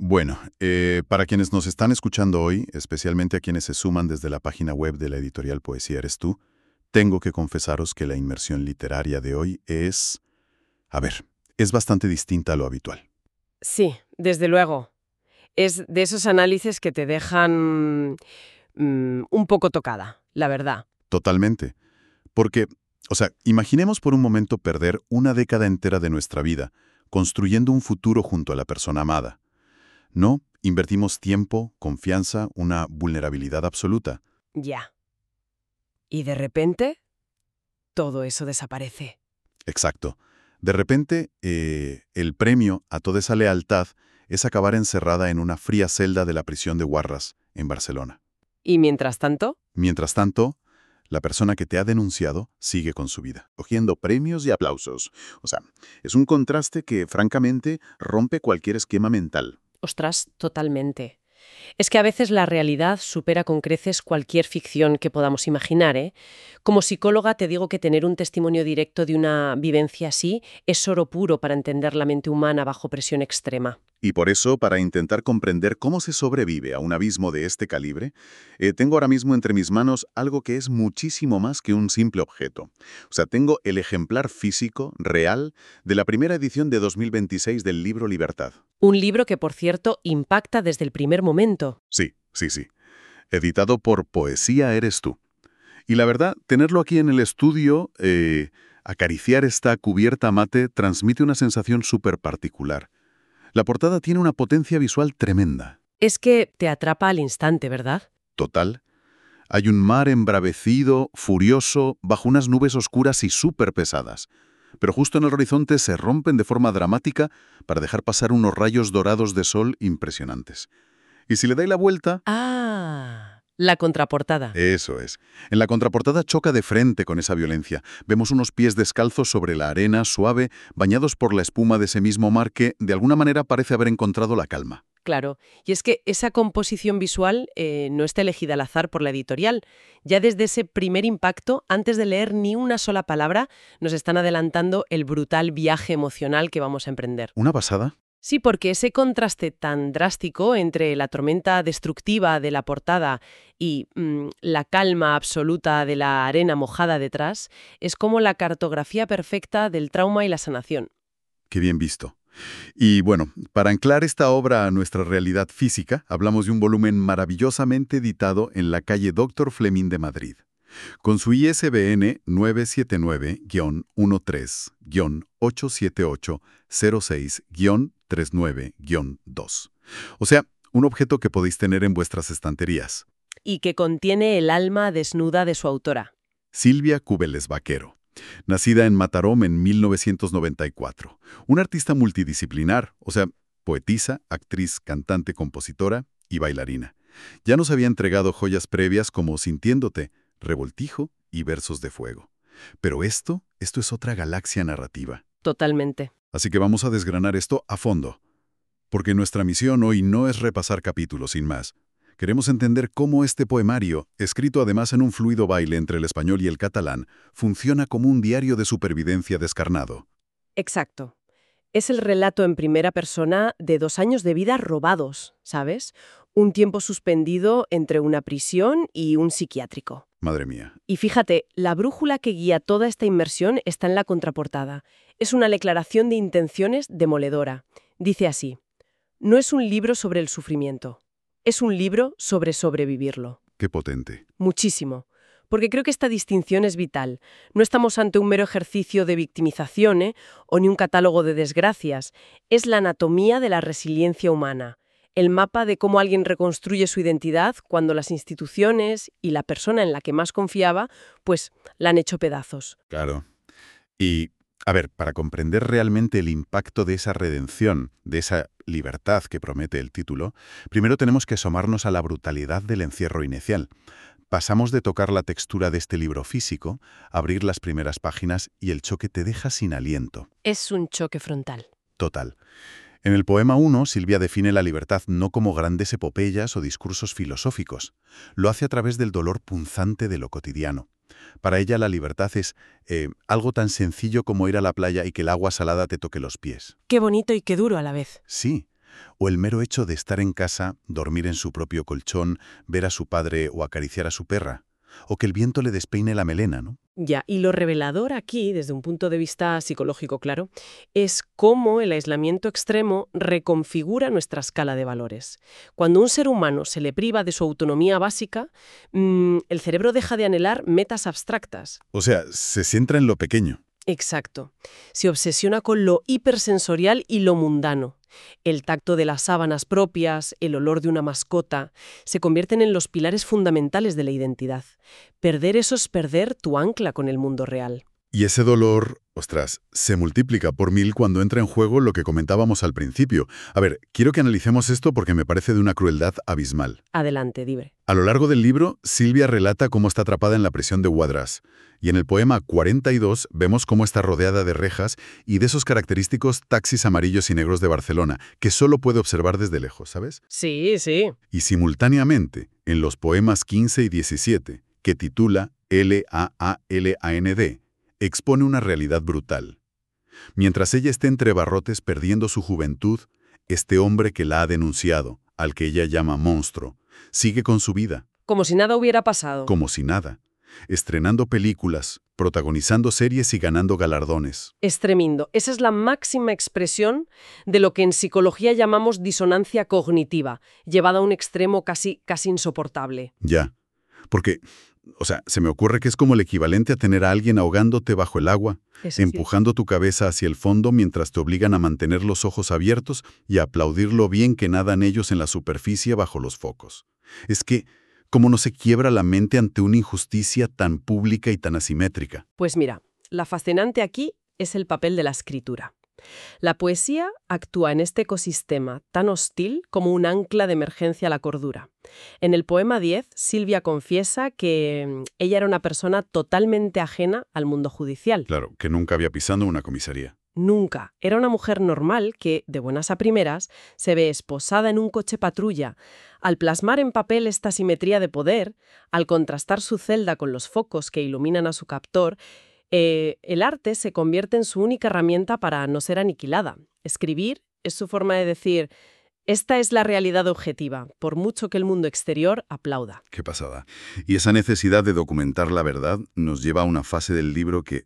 Bueno, para quienes nos están escuchando hoy, especialmente a quienes se suman desde la página web de la editorial Poesía Eres Tú, tengo que confesaros que la inmersión literaria de hoy es bastante distinta a lo habitual. Sí, desde luego. Es de esos análisis que te dejan un poco tocada, la verdad. Totalmente. Porque, imaginemos por un momento perder una década entera de nuestra vida construyendo un futuro junto a la persona amada. No, invertimos tiempo, confianza, una vulnerabilidad absoluta. Ya. Y de repente, todo eso desaparece. Exacto. De repente, el premio a toda esa lealtad es acabar encerrada en una fría celda de la prisión de Guarras, en Barcelona. Y mientras tanto, Mientras tanto, la persona que te ha denunciado sigue con su vida. Cogiendo premios y aplausos. Es un contraste que, francamente, rompe cualquier esquema mental. ostras, totalmente. Es que a veces la realidad supera con creces cualquier ficción que podamos imaginar, ¿eh? Como psicóloga te digo que tener un testimonio directo de una vivencia así es oro puro para entender la mente humana bajo presión extrema. Y por eso, para intentar comprender cómo se sobrevive a un abismo de este calibre, tengo ahora mismo entre mis manos algo que es muchísimo más que un simple objeto. Tengo el ejemplar físico, real, de la primera edición de 2026 del libro Libertad. Un libro que, por cierto, impacta desde el primer momento. Sí. Editado por Poesía Eres Tú. Y la verdad, tenerlo aquí en el estudio, acariciar esta cubierta mate, transmite una sensación súper particular. La portada tiene una potencia visual tremenda. Es que te atrapa al instante, ¿verdad? Total. Hay un mar embravecido, furioso, bajo unas nubes oscuras y súper pesadas. Pero justo en el horizonte se rompen de forma dramática para dejar pasar unos rayos dorados de sol impresionantes. Y si le dais la vuelta... Ah, la contraportada. Eso es. En la contraportada choca de frente con esa violencia. Vemos unos pies descalzos sobre la arena suave, bañados por la espuma de ese mismo mar que, de alguna manera, parece haber encontrado la calma. Claro, y es que esa composición visual no está elegida al azar por la editorial. Ya desde ese primer impacto, antes de leer ni una sola palabra, nos están adelantando el brutal viaje emocional que vamos a emprender. ¿Una pasada? Sí, porque ese contraste tan drástico entre la tormenta destructiva de la portada y la calma absoluta de la arena mojada detrás es como la cartografía perfecta del trauma y la sanación. Qué bien visto. Y bueno, para anclar esta obra a nuestra realidad física, hablamos de un volumen maravillosamente editado en la calle Dr. Fleming de Madrid. Con su ISBN 979-13-87806-39-2. O sea, un objeto que podéis tener en vuestras estanterías. Y que contiene el alma desnuda de su autora. Silvia Cubeles Vaquero. Nacida en Mataró en 1994. Una artista multidisciplinar, poetisa, actriz, cantante, compositora y bailarina. Ya nos había entregado joyas previas como Sintiéndote, Revoltijo y Versos de Fuego. Pero esto es otra galaxia narrativa. Totalmente. Así que vamos a desgranar esto a fondo. Porque nuestra misión hoy no es repasar capítulos sin más. Queremos entender cómo este poemario, escrito además en un fluido baile entre el español y el catalán, funciona como un diario de supervivencia descarnado. Exacto. Es el relato en primera persona de 2 años de vida robados, ¿sabes? Un tiempo suspendido entre una prisión y un psiquiátrico. Madre mía. Y fíjate, la brújula que guía toda esta inmersión está en la contraportada. Es una declaración de intenciones demoledora. Dice así: no es un libro sobre el sufrimiento. Es un libro sobre sobrevivirlo. Qué potente. Muchísimo. Porque creo que esta distinción es vital. No estamos ante un mero ejercicio de victimización, o ni un catálogo de desgracias. Es la anatomía de la resiliencia humana. El mapa de cómo alguien reconstruye su identidad cuando las instituciones y la persona en la que más confiaba, pues la han hecho pedazos. Claro. Y, para comprender realmente el impacto de esa redención, de esa libertad que promete el título, primero tenemos que asomarnos a la brutalidad del encierro inicial. Pasamos de tocar la textura de este libro físico, abrir las primeras páginas y el choque te deja sin aliento. Es un choque frontal. Total. En el poema 1, Silvia define la libertad no como grandes epopeyas o discursos filosóficos. Lo hace a través del dolor punzante de lo cotidiano. Para ella la libertad es algo tan sencillo como ir a la playa y que el agua salada te toque los pies. Qué bonito y qué duro a la vez. Sí, O el mero hecho de estar en casa, dormir en su propio colchón, ver a su padre o acariciar a su perra. O que el viento le despeine la melena, ¿no? Ya, y lo revelador aquí, desde un punto de vista psicológico, claro, es cómo el aislamiento extremo reconfigura nuestra escala de valores. Cuando un ser humano se le priva de su autonomía básica, el cerebro deja de anhelar metas abstractas. O sea, se centra en lo pequeño. Exacto. Se obsesiona con lo hipersensorial y lo mundano. El tacto de las sábanas propias, el olor de una mascota, se convierten en los pilares fundamentales de la identidad. Perder eso es perder tu ancla con el mundo real. Y ese dolor, ostras, se multiplica por 1000 cuando entra en juego lo que comentábamos al principio. A ver, quiero que analicemos esto porque me parece de una crueldad abismal. Adelante, Dibre. A lo largo del libro, Silvia relata cómo está atrapada en la prisión de Guadras. Y en el poema 42 vemos cómo está rodeada de rejas y de esos característicos taxis amarillos y negros de Barcelona, que solo puede observar desde lejos, ¿sabes? Sí, sí. Y simultáneamente, en los poemas 15 y 17, que titula L-A-A-L-A-N-D, expone una realidad brutal. Mientras ella esté entre barrotes perdiendo su juventud, este hombre que la ha denunciado, al que ella llama monstruo, sigue con su vida, Como si nada hubiera pasado. como si nada, estrenando películas, protagonizando series y ganando galardones. Es tremendo. Esa es la máxima expresión de lo que en psicología llamamos disonancia cognitiva, llevada a un extremo casi insoportable. Ya, porque, o sea, se me ocurre que es como el equivalente a tener a alguien ahogándote bajo el agua, Eso sí. empujando tu cabeza hacia el fondo mientras te obligan a mantener los ojos abiertos y a aplaudir lo bien que nadan ellos en la superficie bajo los focos. Es que, ¿cómo no se quiebra la mente ante una injusticia tan pública y tan asimétrica? Pues mira, la fascinante aquí es el papel de la escritura. La poesía actúa en este ecosistema tan hostil como un ancla de emergencia a la cordura. En el poema 10, Silvia confiesa que ella era una persona totalmente ajena al mundo judicial. Claro, que nunca había pisado una comisaría. Nunca. Era una mujer normal que, de buenas a primeras, se ve esposada en un coche patrulla. Al plasmar en papel esta simetría de poder, al contrastar su celda con los focos que iluminan a su captor, el arte se convierte en su única herramienta para no ser aniquilada. Escribir es su forma de decir, esta es la realidad objetiva, por mucho que el mundo exterior aplauda. Qué pasada. Y esa necesidad de documentar la verdad nos lleva a una fase del libro que,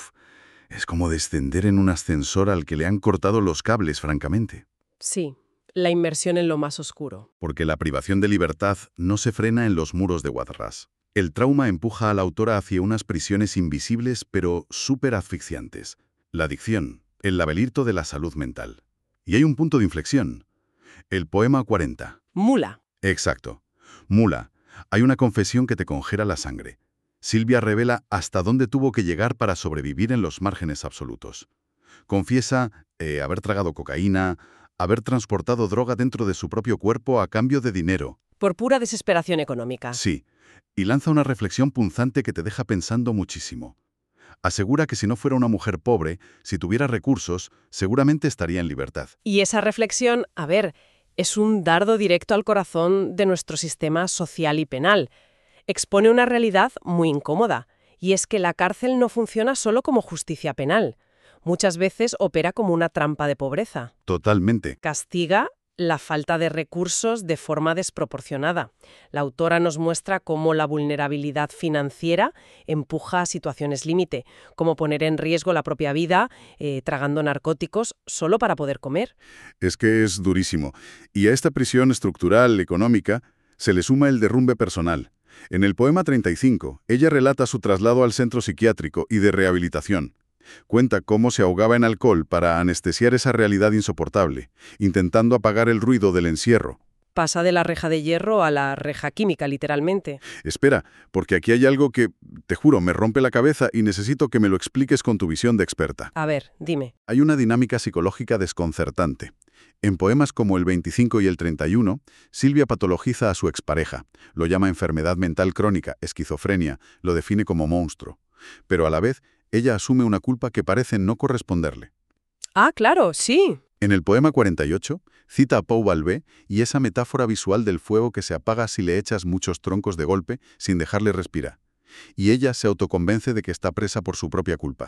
es como descender en un ascensor al que le han cortado los cables, francamente. Sí, la inmersión en lo más oscuro. Porque la privación de libertad no se frena en los muros de Guadras. El trauma empuja a la autora hacia unas prisiones invisibles pero súper asfixiantes. La adicción, el laberinto de la salud mental. Y hay un punto de inflexión. El poema 40. Mula. Exacto. Mula. Hay una confesión que te congela la sangre. Silvia revela hasta dónde tuvo que llegar para sobrevivir en los márgenes absolutos. Confiesa haber tragado cocaína, haber transportado droga dentro de su propio cuerpo a cambio de dinero. Por pura desesperación económica. Sí, y lanza una reflexión punzante que te deja pensando muchísimo. Asegura que si no fuera una mujer pobre, si tuviera recursos, seguramente estaría en libertad. Y esa reflexión, a ver, es un dardo directo al corazón de nuestro sistema social y penal. Expone una realidad muy incómoda, y es que la cárcel no funciona solo como justicia penal. Muchas veces opera como una trampa de pobreza. Totalmente. Castiga la falta de recursos de forma desproporcionada. La autora nos muestra cómo la vulnerabilidad financiera empuja a situaciones límite, como poner en riesgo la propia vida tragando narcóticos solo para poder comer. Es que es durísimo. Y a esta prisión estructural, económica, se le suma el derrumbe personal. En el poema 35, ella relata su traslado al centro psiquiátrico y de rehabilitación. Cuenta cómo se ahogaba en alcohol para anestesiar esa realidad insoportable, intentando apagar el ruido del encierro. Pasa de la reja de hierro a la reja química, literalmente. Espera, porque aquí hay algo que, te juro, me rompe la cabeza y necesito que me lo expliques con tu visión de experta. A ver, dime. Hay una dinámica psicológica desconcertante. En poemas como el 25 y el 31, Silvia patologiza a su expareja, lo llama enfermedad mental crónica, esquizofrenia, lo define como monstruo. Pero a la vez, ella asume una culpa que parece no corresponderle. Ah, claro, sí. En el poema 48, cita a Pau Balbé y esa metáfora visual del fuego que se apaga si le echas muchos troncos de golpe sin dejarle respirar. Y ella se autoconvence de que está presa por su propia culpa.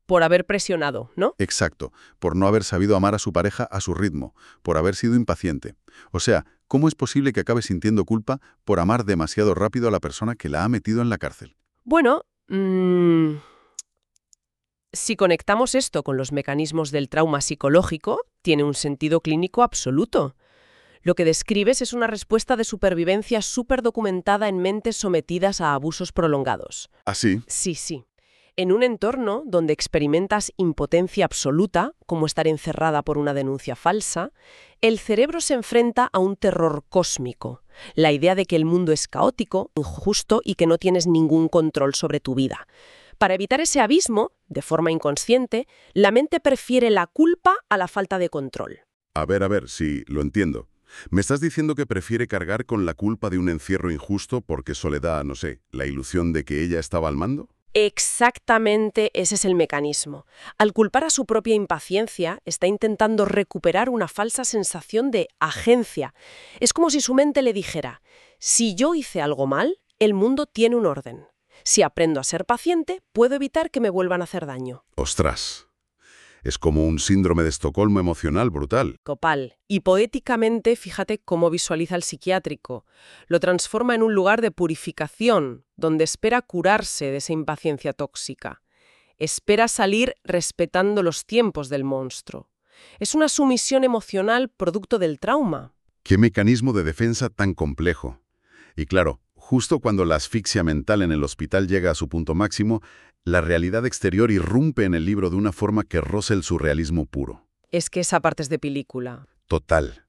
por haber presionado, ¿no? Exacto, por no haber sabido amar a su pareja a su ritmo, por haber sido impaciente. O sea, ¿cómo es posible que acabe sintiendo culpa por amar demasiado rápido a la persona que la ha metido en la cárcel? Bueno, si conectamos esto con los mecanismos del trauma psicológico, tiene un sentido clínico absoluto. Lo que describes es una respuesta de supervivencia súper documentada en mentes sometidas a abusos prolongados. Así. Sí, sí. En un entorno donde experimentas impotencia absoluta, como estar encerrada por una denuncia falsa, el cerebro se enfrenta a un terror cósmico, la idea de que el mundo es caótico, injusto y que no tienes ningún control sobre tu vida. Para evitar ese abismo, de forma inconsciente, la mente prefiere la culpa a la falta de control. A ver, sí, lo entiendo. ¿Me estás diciendo que prefiere cargar con la culpa de un encierro injusto porque eso le da, no sé, la ilusión de que ella estaba al mando? Exactamente ese es el mecanismo. Al culpar a su propia impaciencia, está intentando recuperar una falsa sensación de agencia. Es como si su mente le dijera, si yo hice algo mal, el mundo tiene un orden. Si aprendo a ser paciente, puedo evitar que me vuelvan a hacer daño. ¡Ostras! Es como un síndrome de Estocolmo emocional brutal. Copal. Y poéticamente, fíjate cómo visualiza el psiquiátrico. Lo transforma en un lugar de purificación, donde espera curarse de esa impaciencia tóxica. Espera salir respetando los tiempos del monstruo. Es una sumisión emocional producto del trauma. ¡Qué mecanismo de defensa tan complejo! Y claro, justo cuando la asfixia mental en el hospital llega a su punto máximo, la realidad exterior irrumpe en el libro de una forma que roza el surrealismo puro. Es que esa parte es de película. Total.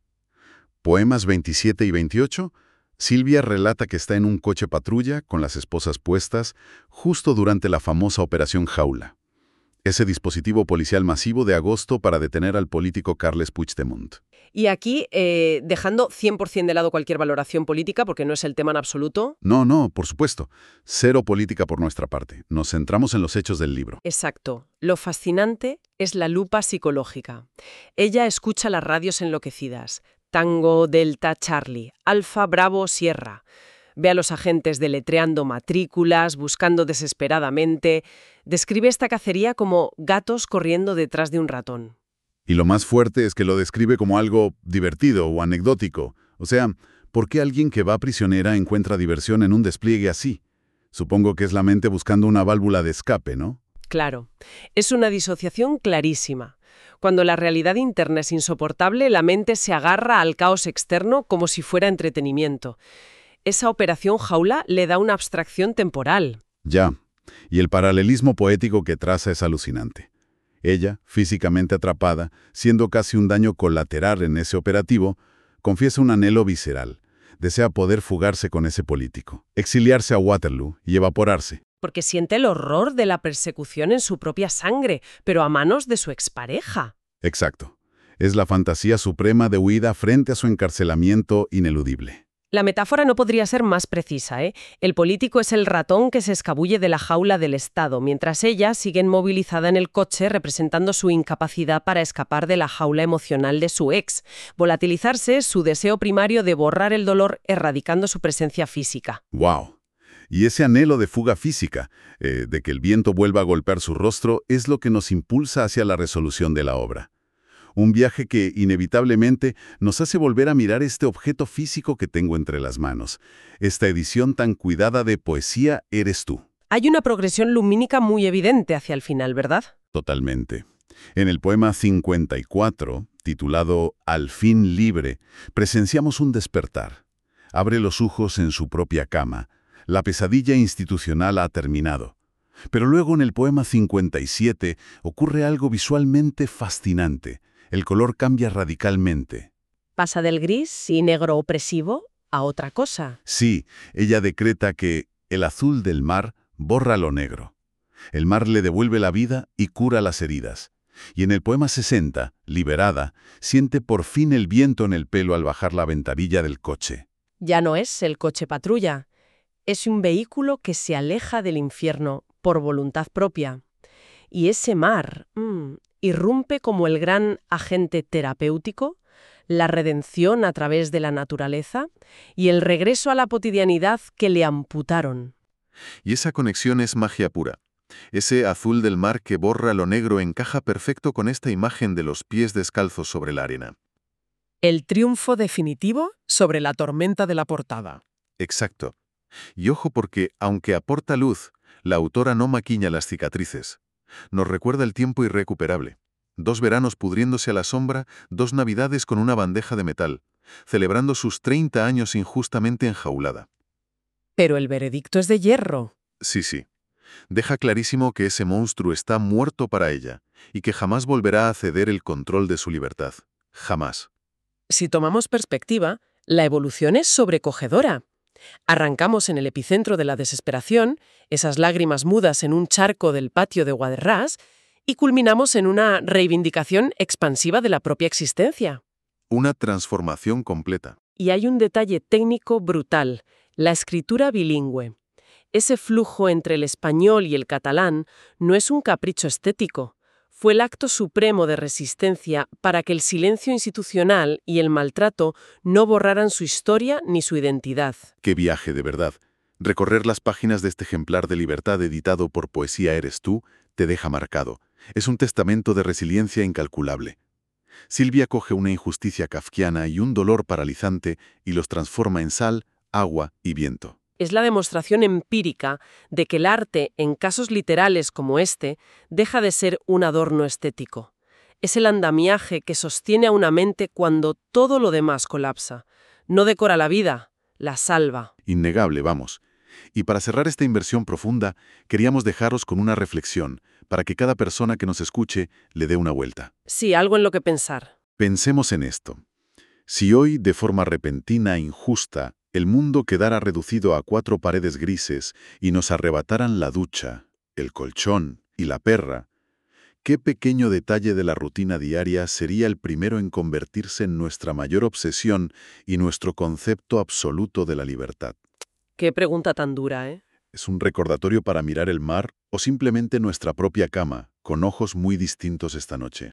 Poemas 27 y 28, Silvia relata que está en un coche patrulla con las esposas puestas justo durante la famosa Operación Jaula, ese dispositivo policial masivo de agosto para detener al político Carles Puigdemont. Y aquí, dejando 100% de lado cualquier valoración política, porque no es el tema en absoluto. No, por supuesto. Cero política por nuestra parte. Nos centramos en los hechos del libro. Exacto. Lo fascinante es la lupa psicológica. Ella escucha las radios enloquecidas. Tango, Delta, Charlie, Alfa, Bravo, Sierra. Ve a los agentes deletreando matrículas, buscando desesperadamente. Describe esta cacería como gatos corriendo detrás de un ratón. Y lo más fuerte es que lo describe como algo divertido o anecdótico. O sea, ¿por qué alguien que va prisionera encuentra diversión en un despliegue así? Supongo que es la mente buscando una válvula de escape, ¿no? Claro, es una disociación clarísima. Cuando la realidad interna es insoportable, la mente se agarra al caos externo como si fuera entretenimiento. Esa operación jaula le da una abstracción temporal. Ya, y el paralelismo poético que traza es alucinante. Ella, físicamente atrapada, siendo casi un daño colateral en ese operativo, confiesa un anhelo visceral. Desea poder fugarse con ese político, exiliarse a Waterloo y evaporarse. Porque siente el horror de la persecución en su propia sangre, pero a manos de su expareja. Exacto. Es la fantasía suprema de huida frente a su encarcelamiento ineludible. La metáfora no podría ser más precisa, ¿eh? El político es el ratón que se escabulle de la jaula del Estado, mientras ella sigue inmovilizada en el coche representando su incapacidad para escapar de la jaula emocional de su ex. Volatilizarse es su deseo primario de borrar el dolor erradicando su presencia física. ¡Wow! Y ese anhelo de fuga física, de que el viento vuelva a golpear su rostro, es lo que nos impulsa hacia la resolución de la obra. Un viaje que, inevitablemente, nos hace volver a mirar este objeto físico que tengo entre las manos. Esta edición tan cuidada de Poesía eres tú. Hay una progresión lumínica muy evidente hacia el final, ¿verdad? Totalmente. En el poema 54, titulado Al fin libre, presenciamos un despertar. Abre los ojos en su propia cama. La pesadilla institucional ha terminado. Pero luego en el poema 57 ocurre algo visualmente fascinante. El color cambia radicalmente. Pasa del gris y negro opresivo a otra cosa. Sí, ella decreta que el azul del mar borra lo negro. El mar le devuelve la vida y cura las heridas. Y en el poema 60, liberada, siente por fin el viento en el pelo al bajar la ventanilla del coche. Ya no es el coche patrulla. Es un vehículo que se aleja del infierno por voluntad propia. Y ese mar irrumpe como el gran agente terapéutico, la redención a través de la naturaleza y el regreso a la cotidianidad que le amputaron. Y esa conexión es magia pura. Ese azul del mar que borra lo negro encaja perfecto con esta imagen de los pies descalzos sobre la arena. El triunfo definitivo sobre la tormenta de la portada. Exacto. Y ojo porque, aunque aporta luz, la autora no maquilla las cicatrices. Nos recuerda el tiempo irrecuperable. 2 veranos pudriéndose a la sombra, 2 navidades con una bandeja de metal, celebrando sus 30 años injustamente enjaulada. Pero el veredicto es de hierro. Sí. Deja clarísimo que ese monstruo está muerto para ella y que jamás volverá a ceder el control de su libertad. Jamás. Si tomamos perspectiva, la evolución es sobrecogedora. Arrancamos en el epicentro de la desesperación, esas lágrimas mudas en un charco del patio de Guadarrás, y culminamos en una reivindicación expansiva de la propia existencia. Una transformación completa. Y hay un detalle técnico brutal, la escritura bilingüe. Ese flujo entre el español y el catalán no es un capricho estético. Fue el acto supremo de resistencia para que el silencio institucional y el maltrato no borraran su historia ni su identidad. ¡Qué viaje, de verdad! Recorrer las páginas de este ejemplar de Libertad editado por Poesía Eres Tú te deja marcado. Es un testamento de resiliencia incalculable. Silvia coge una injusticia kafkiana y un dolor paralizante y los transforma en sal, agua y viento. Es la demostración empírica de que el arte, en casos literales como este, deja de ser un adorno estético. Es el andamiaje que sostiene a una mente cuando todo lo demás colapsa. No decora la vida, la salva. Innegable, vamos. Y para cerrar esta inversión profunda, queríamos dejaros con una reflexión, para que cada persona que nos escuche le dé una vuelta. Sí, algo en lo que pensar. Pensemos en esto. Si hoy, de forma repentina e injusta, el mundo quedara reducido a 4 paredes grises y nos arrebataran la ducha, el colchón y la perra, ¿qué pequeño detalle de la rutina diaria sería el primero en convertirse en nuestra mayor obsesión y nuestro concepto absoluto de la libertad? Qué pregunta tan dura, ¿eh? ¿Es un recordatorio para mirar el mar o simplemente nuestra propia cama, con ojos muy distintos esta noche?